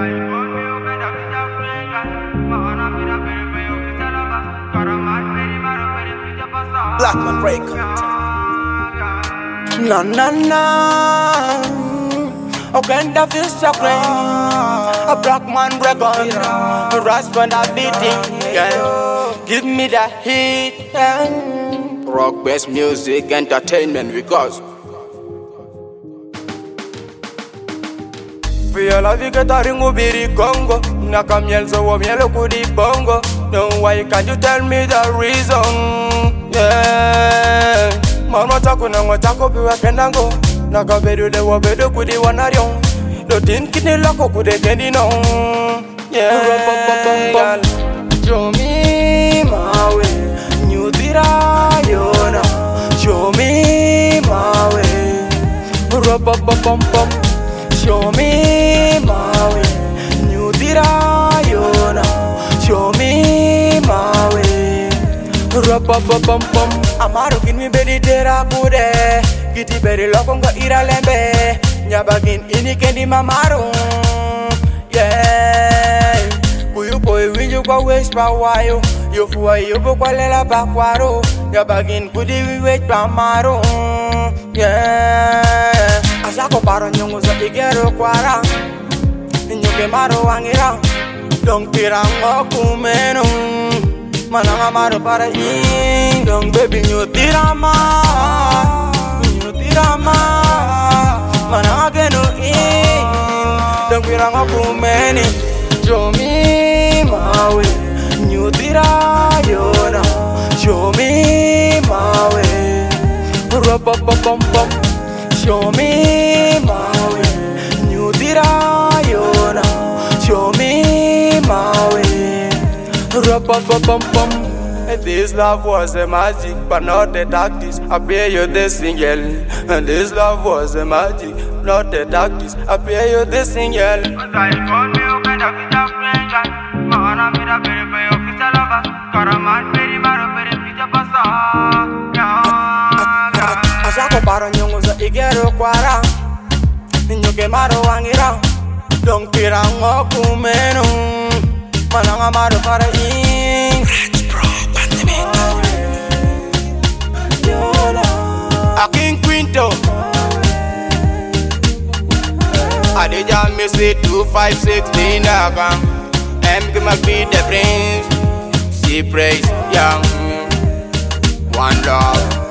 Blackman Records. Na na na. Ogenda feels so clean. A Blackman Records. Rasp on that beating. Yeah. Give me that heat. Yeah. Rock based music entertainment because Feel la vie que t'as ringubiri Congo. Nakamiel so wa mielo kudi bongo. No, why can't you tell me the reason? Yeah. Mama tako na ngwatako biwa kendango. Nakabedu de wabedu kudi wanarion. Lotin kini lako kude kendi no. Yeah. Show me my way. New dirayona. Show me my way. Rum-pum-pum-pum. Show me my way. New dirayona. Show me my way. Rum-pum-pum-pum. Amaro kin mi bedi tera kude. Giti bedi loko nga ira lembe. Nyabagin ini kendi mamaro. Yeah. Kuyu boy winju kwa waste pa wayo. Yo fuwa yo bo kwa lela bakwaro. Nyabagin kudi we wait pa maro. Yeah. Asako paro nyongo za igero kwara. Nyuke maro wangira. Dong tirango kumeno. Mananga maro para ing. Dong baby nyutirama. Nyutirama. Mananga geno ing. Dong tirango kumeni. Show me my way. Nyutirayona. Show me my way. Rum-pum-pum-pum. Show me my way. New dirayona. Show me my way. Rum-pum-pum-pum. This love was a magic, but not the tactics. I pay you this single. And this love was a magic, not the tactics. I pay you this single. Asako paro nyongo za igero kwara. Nyuke maro wangira. Dong tirango kumeno. Mananga maro para ing. A King Quinto. Adija Missy 2516 Agam. M. Gimagbi the Prince. She praise young. One love.